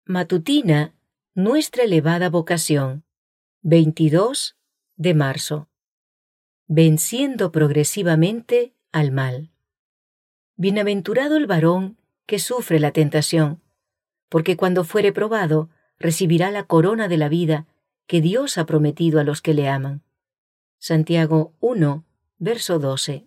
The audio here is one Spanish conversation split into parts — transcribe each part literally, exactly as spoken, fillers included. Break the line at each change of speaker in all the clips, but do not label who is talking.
Matutina, nuestra elevada vocación, veintidós de marzo. Venciendo progresivamente al mal. Bienaventurado el varón que sufre la tentación, porque cuando fuere probado, recibirá la corona de la vida que Dios ha prometido a los que le aman. Santiago uno, verso doce.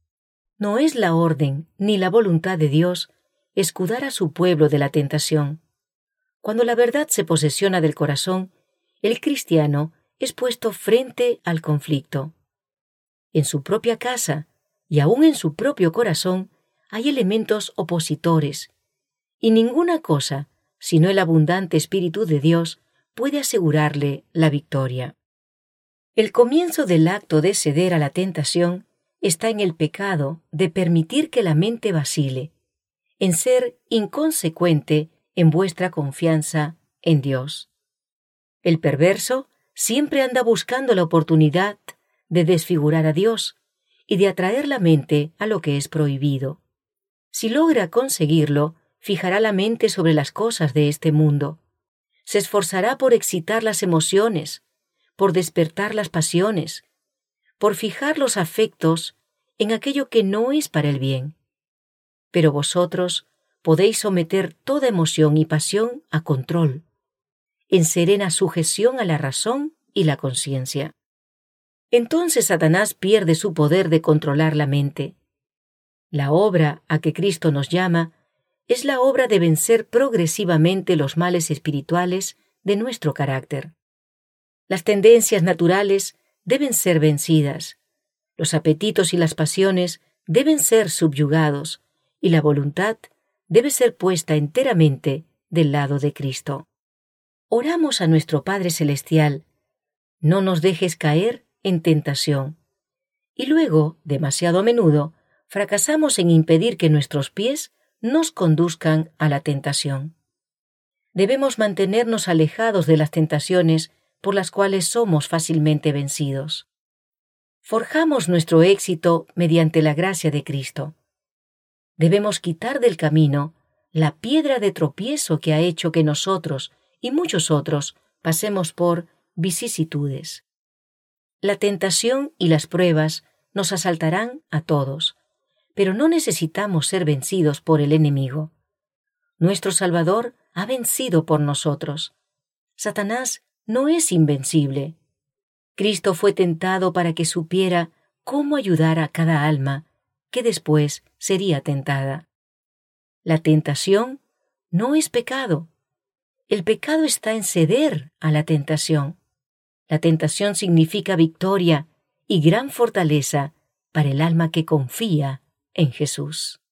No es la orden ni la voluntad de Dios escudar a su pueblo de la tentación. Cuando la verdad se posesiona del corazón, el cristiano es puesto frente al conflicto. En su propia casa y aún en su propio corazón hay elementos opositores, y ninguna cosa, sino el abundante Espíritu de Dios, puede asegurarle la victoria. El comienzo del acto de ceder a la tentación está en el pecado de permitir que la mente vacile, en ser inconsecuente en vuestra confianza en Dios. El perverso siempre anda buscando la oportunidad de desfigurar a Dios y de atraer la mente a lo que es prohibido. Si logra conseguirlo, fijará la mente sobre las cosas de este mundo. Se esforzará por excitar las emociones, por despertar las pasiones, por fijar los afectos en aquello que no es para el bien. Pero vosotros podéis someter toda emoción y pasión a control, en serena sujeción a la razón y la conciencia. Entonces Satanás pierde su poder de controlar la mente. La obra a que Cristo nos llama es la obra de vencer progresivamente los males espirituales de nuestro carácter. Las tendencias naturales deben ser vencidas, los apetitos y las pasiones deben ser subyugados, y la voluntad debe ser puesta enteramente del lado de Cristo. Oramos a nuestro Padre Celestial: no nos dejes caer en tentación. Y luego, demasiado a menudo, fracasamos en impedir que nuestros pies nos conduzcan a la tentación. Debemos mantenernos alejados de las tentaciones por las cuales somos fácilmente vencidos. Forjamos nuestro éxito mediante la gracia de Cristo. Debemos quitar del camino la piedra de tropiezo que ha hecho que nosotros y muchos otros pasemos por vicisitudes. La tentación y las pruebas nos asaltarán a todos, pero no necesitamos ser vencidos por el enemigo. Nuestro Salvador ha vencido por nosotros. Satanás no es invencible. Cristo fue tentado para que supiera cómo ayudar a cada alma que después sería tentada. La tentación no es pecado. El pecado está en ceder a la tentación. La tentación significa victoria y gran fortaleza para el alma que confía en Jesús.